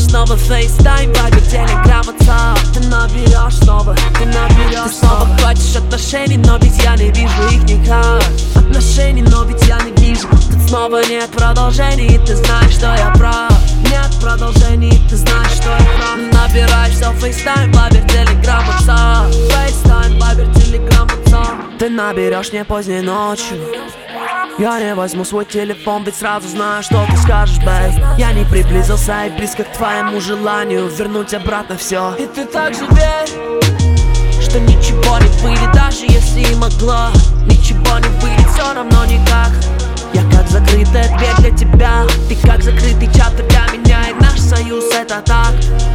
снова FaceTime, Viber, Telegram, WhatsApp. Ты наберешь снова, ты снова хочешь отношений, но ведь я не вижу их никак. Отношений, но ведь я не вижу. Тут снова нет продолжений, и ты знаешь, что я прав. Нет продолжений, и ты знаешь, что я прав. Набираешь все FaceTime, Viber, Telegram, WhatsApp. FaceTime, Viber, Telegram, WhatsApp. Ты наберешь мне поздней ночью. Я не возьму свой телефон, ведь сразу знаю, что ты скажешь, бэй. Я не приблизился и близко к твоему желанию вернуть обратно все. И ты также верь, что ничего не выйдет, даже если и могло. Ничего не выйдет, все равно никак. Я как закрытая дверь для тебя, ты как закрытый чат для меня. И наш союз это так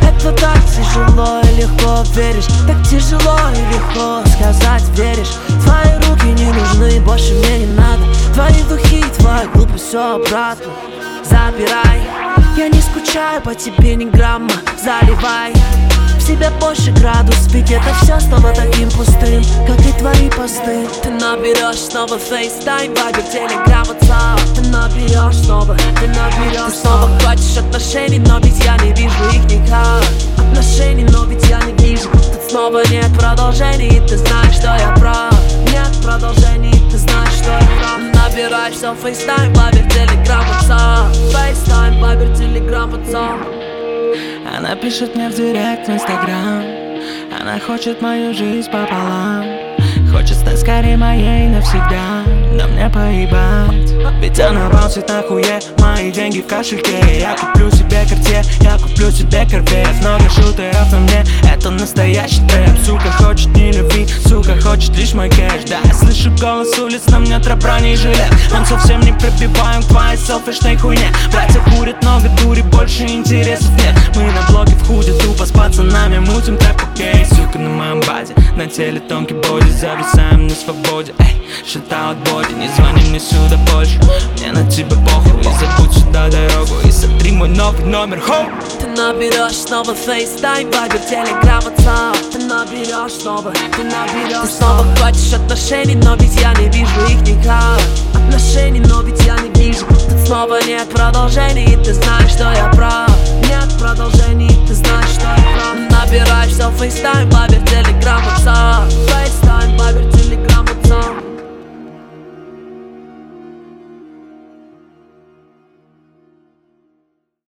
тяжело и легко веришь. Так тяжело и легко сказать веришь. Твои руки не нужны, больше мне не надо. Твои духи, твоя глупость, все обратно забирай. Я не скучаю по тебе ни грамма, заливай в себя больше градус, ведь это все стало таким пустым, как и твои посты. Ты наберешь снова FaceTime, Viber, Telegram, WhatsApp. Ты наберешь снова, ты снова хочешь отношений, но ведь я не вижу их никак. Отношений, но ведь я не вижу. Тут снова нет продолжений, и ты знаешь, что я прав. Нет продолжений, и ты знаешь, что я прав. Набираешь все FaceTime, Viber, Telegram, WhatsApp. FaceTime, Viber, Telegram, WhatsApp. Она пишет мне в директ в Инстаграм. Она хочет мою жизнь пополам. Хочет стать скорее моей навсегда. Да мне поебать, ведь она баунсит нахуе. Мои деньги в кошельке. Я куплю себе Cartier, я куплю себе Corvette. Много шутеров на мне, это настоящий трэп. Сука хочет не любви, сука хочет лишь мой кэш. Да, я слышу голос улиц, на мне тропрани и жилет. Он совсем не пробиваем к твоей селфишной хуйне. Братья курят много дури, больше интересов нет. Мы на блоке в худе, тупо с пацанами мутим трэп, окей. Сука на моем базе, на теле тонкий боди. Зависаем на свободе, эй, шатаут боди. Не звони мне сюда больше, мне на тебя похуй. И забудь сюда дорогу, и сотри мой новый номер, хоу. Ты наберешь снова FaceTime, Viber, Telegram, WhatsApp. Ты наберешь снова, ты снова хочешь отношений, но ведь я не вижу их никак. Отношений, но ведь я не вижу. Тут снова нет продолжений, и ты знаешь, что я прав. Нет продолжений, и ты знаешь, что я прав. Набираешь все FaceTime,